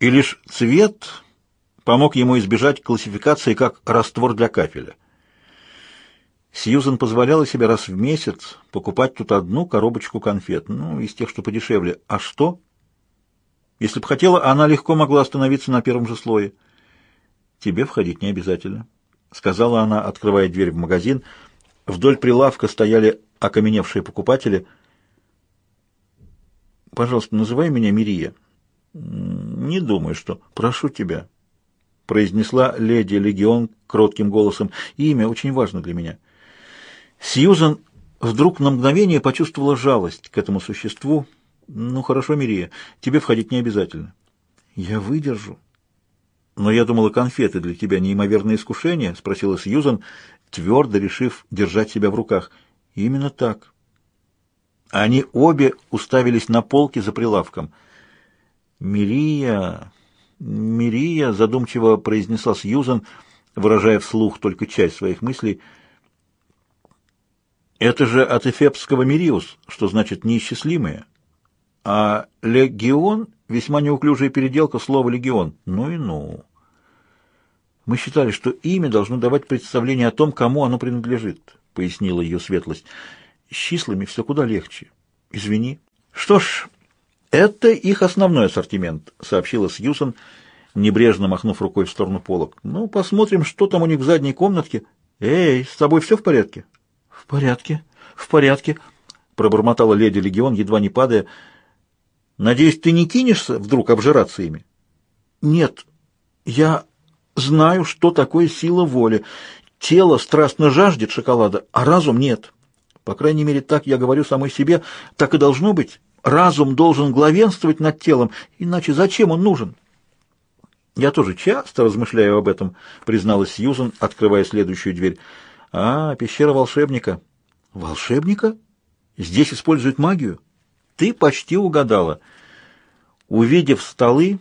и лишь цвет помог ему избежать классификации как раствор для кафеля. Сьюзен позволяла себе раз в месяц покупать тут одну коробочку конфет, ну, из тех, что подешевле. А что? Если бы хотела, она легко могла остановиться на первом же слое. «Тебе входить не обязательно», — сказала она, открывая дверь в магазин. Вдоль прилавка стояли окаменевшие покупатели. «Пожалуйста, называй меня Мирия». «Не думаю, что...» «Прошу тебя», — произнесла леди Легион кротким голосом. «Имя очень важно для меня». Сьюзен вдруг на мгновение почувствовала жалость к этому существу. «Ну, хорошо, Мирия, тебе входить не обязательно». «Я выдержу». «Но я думала, конфеты для тебя неимоверное искушение?» — спросила Сьюзен, твердо решив держать себя в руках. «Именно так». Они обе уставились на полки за прилавком. «Мирия, Мирия», — задумчиво произнесла Сьюзен, выражая вслух только часть своих мыслей. «Это же от эфепского «мириус», что значит «неисчислимые». А «легион» — весьма неуклюжая переделка слова «легион». Ну и ну. Мы считали, что имя должно давать представление о том, кому оно принадлежит, — пояснила ее светлость. С числами все куда легче. Извини. Что ж, это их основной ассортимент, — сообщила Сьюзен, небрежно махнув рукой в сторону полок. Ну, посмотрим, что там у них в задней комнатке. Эй, с тобой все в порядке? В порядке, в порядке, — пробормотала леди Легион, едва не падая. Надеюсь, ты не кинешься вдруг обжираться ими? Нет, я знаю, что такое сила воли. Тело страстно жаждет шоколада, а разум нет. По крайней мере, так я говорю самой себе, так и должно быть. Разум должен главенствовать над телом, иначе зачем он нужен? Я тоже часто размышляю об этом, призналась Сьюзен, открывая следующую дверь. А, пещера волшебника. Волшебника? Здесь используют магию? Ты почти угадала. Увидев столы,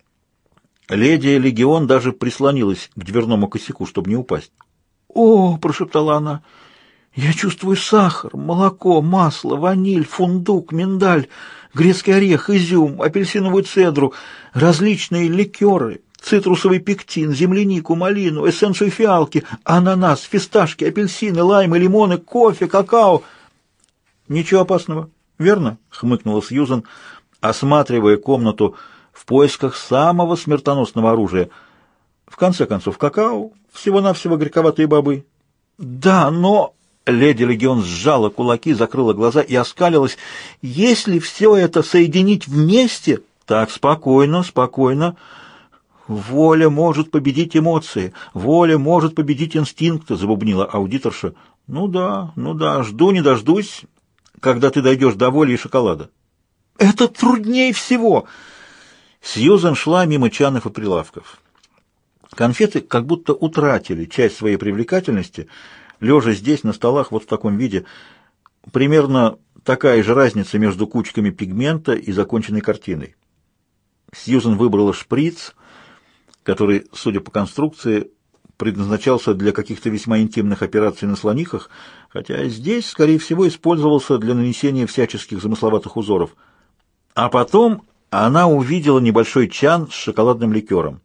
леди Легион даже прислонилась к дверному косяку, чтобы не упасть. «О!» — прошептала она. «Я чувствую сахар, молоко, масло, ваниль, фундук, миндаль, грецкий орех, изюм, апельсиновую цедру, различные ликеры, цитрусовый пектин, землянику, малину, эссенцию фиалки, ананас, фисташки, апельсины, лаймы, лимоны, кофе, какао». «Ничего опасного, верно?» — хмыкнула Сьюзен, осматривая комнату в поисках самого смертоносного оружия. В конце концов, какао, всего-навсего горьковатые бобы. Да, но... Леди Легион сжала кулаки, закрыла глаза и оскалилась. Если все это соединить вместе... Так, спокойно, спокойно. Воля может победить эмоции, воля может победить инстинкты, забубнила аудиторша. Ну да, жду не дождусь, когда ты дойдешь до воли и шоколада. Это труднее всего. Сьюзен шла мимо чанов и прилавков. Конфеты как будто утратили часть своей привлекательности, лежа здесь на столах вот в таком виде. Примерно такая же разница между кучками пигмента и законченной картиной. Сьюзен выбрала шприц, который, судя по конструкции, предназначался для каких-то весьма интимных операций на слонихах, хотя здесь, скорее всего, использовался для нанесения всяческих замысловатых узоров. А потом она увидела небольшой чан с шоколадным ликером.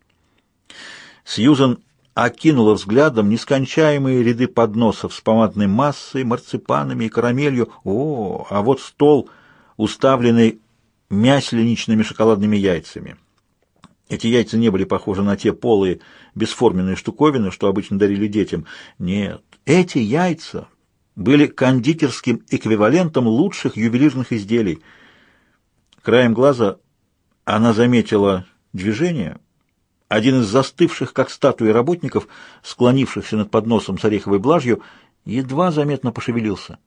Сьюзен окинула взглядом нескончаемые ряды подносов с помадной массой, марципанами и карамелью. О, а вот стол, уставленный мясленичными шоколадными яйцами. Эти яйца не были похожи на те полые, бесформенные штуковины, что обычно дарили детям. Нет, эти яйца были кондитерским эквивалентом лучших ювелирных изделий. Краем глаза она заметила движение. Один из застывших, как статуи работников, склонившихся над подносом с ореховой блажью, едва заметно пошевелился.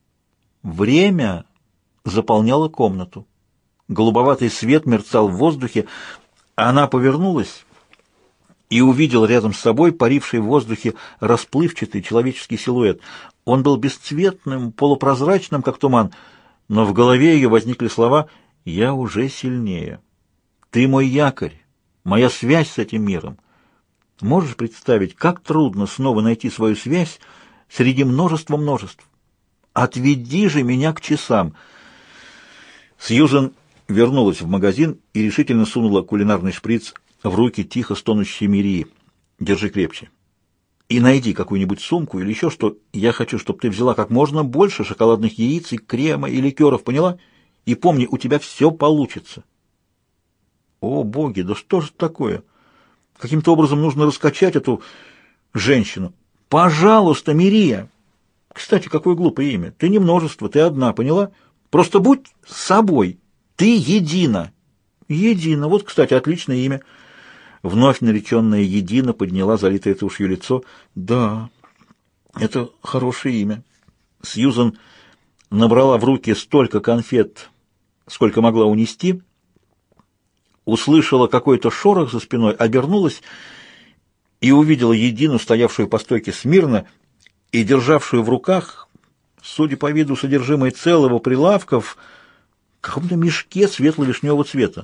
Время заполняло комнату. Голубоватый свет мерцал в воздухе. Она повернулась и увидела рядом с собой паривший в воздухе расплывчатый человеческий силуэт. Он был бесцветным, полупрозрачным, как туман, но в голове ее возникли слова «Я уже сильнее. Ты мой якорь, моя связь с этим миром». Можешь представить, как трудно снова найти свою связь среди множества множеств? Отведи же меня к часам. Сьюзен вернулась в магазин и решительно сунула кулинарный шприц в руки тихо стонущей Мирии. «Держи крепче. И найди какую-нибудь сумку или еще что. Я хочу, чтобы ты взяла как можно больше шоколадных яиц и крема и ликеров, поняла? И помни, у тебя все получится». О, боги, да что же такое? Каким-то образом нужно раскачать эту женщину. Пожалуйста, Мирия. Кстати, какое глупое имя. Ты не множество, ты одна, поняла? Просто будь собой. Ты едина. Едина. Вот, кстати, отличное имя. Вновь нареченная Едина подняла залитое тушью лицо. Да, это хорошее имя. Сьюзан набрала в руки столько конфет, сколько могла унести, услышала какой-то шорох за спиной, обернулась и увидела Едину, стоявшую по стойке смирно и державшую в руках, судя по виду, содержимое целого прилавка в каком-то мешке светло-вишневого цвета.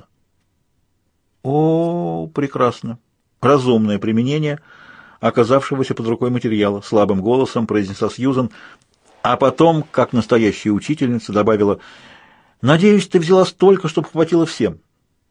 О, прекрасно! Разумное применение оказавшегося под рукой материала, слабым голосом произнесла Сьюзан, а потом, как настоящая учительница, добавила: «Надеюсь, ты взяла столько, чтобы хватило всем».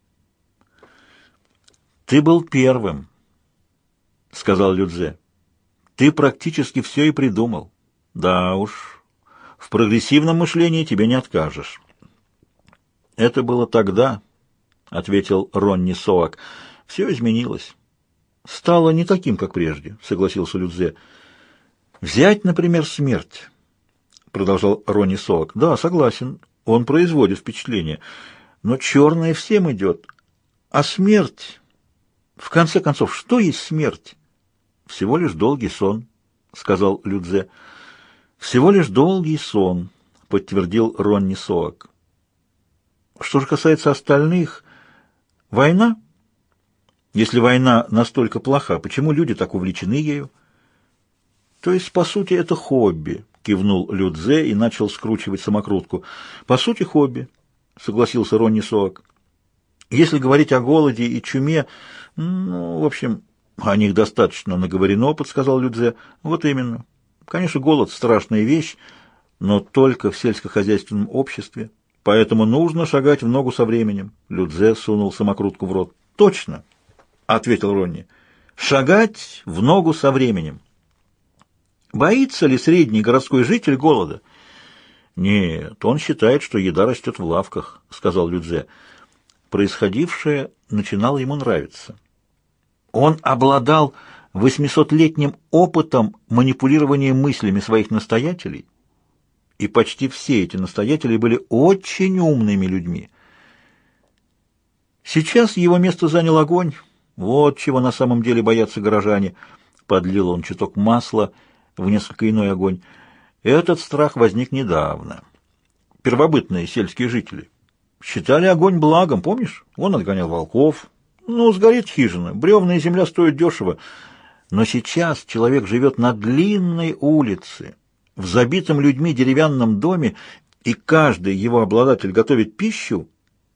«Ты был первым», — сказал Людзе. «Ты практически все и придумал. Да уж, в прогрессивном мышлении тебе не откажешь». «Это было тогда», — ответил Ронни Соак. «Все изменилось. Стало не таким, как прежде», — согласился Людзе. «Взять, например, смерть», — продолжал Ронни Соак. «Да, согласен, он производит впечатление, но черное всем идет. А смерть... В конце концов, что есть смерть?» «Всего лишь долгий сон», — сказал Людзе. «Всего лишь долгий сон», — подтвердил Ронни Соак. «Что же касается остальных, война? Если война настолько плоха, почему люди так увлечены ею?» «То есть, по сути, это хобби», — кивнул Людзе и начал скручивать самокрутку. «По сути, хобби», — согласился Ронни Соак. «Если говорить о голоде и чуме, ну, в общем, о них достаточно наговорено», — подсказал Людзе. «Вот именно. Конечно, голод — страшная вещь, но только в сельскохозяйственном обществе. Поэтому нужно шагать в ногу со временем». Людзе сунул самокрутку в рот. «Точно», — ответил Ронни. «Шагать в ногу со временем». Боится ли средний городской житель голода? «Нет, он считает, что еда растет в лавках», — сказал Людзе. Происходившее начинало ему нравиться. Он обладал 800-летним опытом манипулирования мыслями своих настоятелей, и почти все эти настоятели были очень умными людьми. Сейчас его место занял огонь. Вот чего на самом деле боятся горожане. Подлил он чуток масла в несколько иной огонь. Этот страх возник недавно. Первобытные сельские жители считали огонь благом, помнишь? Он отгонял волков. Ну, сгорит хижина, бревна и земля стоят дешево. Но сейчас человек живет на длинной улице, в забитом людьми деревянном доме, и каждый его обладатель готовит пищу.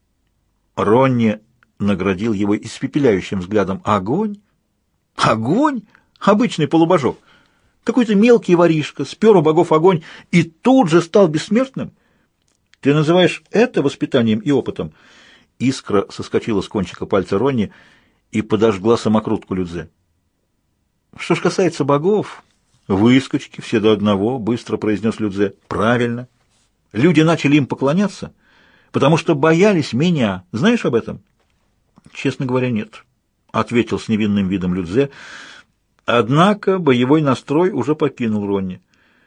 Ронни наградил его испепеляющим взглядом. Огонь? Огонь? Обычный полубожок. Какой-то мелкий воришка спер у богов огонь и тут же стал бессмертным? Ты называешь это воспитанием и опытом?» Искра соскочила с кончика пальца Ронни и подожгла самокрутку Людзе. «Что ж касается богов, выскочки, все до одного», — быстро произнес Людзе. «Правильно. Люди начали им поклоняться, потому что боялись меня. Знаешь об этом?» «Честно говоря, нет», — ответил с невинным видом Людзе. Однако боевой настрой уже покинул Ронни.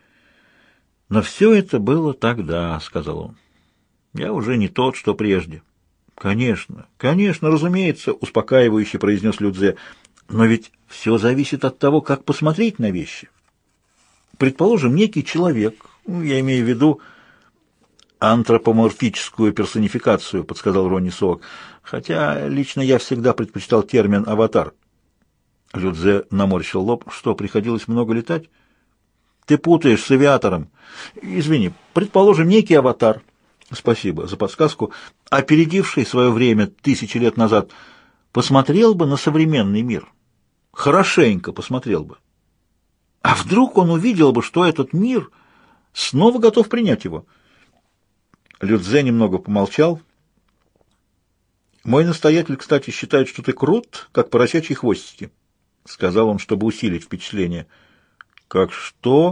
«Но все это было тогда», — сказал он. «Я уже не тот, что прежде». «Конечно, конечно, разумеется», — успокаивающе произнес Людзе. «Но ведь все зависит от того, как посмотреть на вещи. Предположим, некий человек, я имею в виду антропоморфическую персонификацию», — подсказал Ронни Соак, «хотя лично я всегда предпочитал термин «аватар». Людзе наморщил лоб. «Что, приходилось много летать?» «Ты путаешь с авиатором. Извини, предположим, некий аватар». «Спасибо за подсказку. Опередивший свое время 1000 лет назад, посмотрел бы на современный мир. Хорошенько посмотрел бы. А вдруг он увидел бы, что этот мир снова готов принять его?» Людзе немного помолчал, Мой настоятель, кстати, считает, что ты крут, как поросячьи хвостики, — сказал он, чтобы усилить впечатление. — Как что?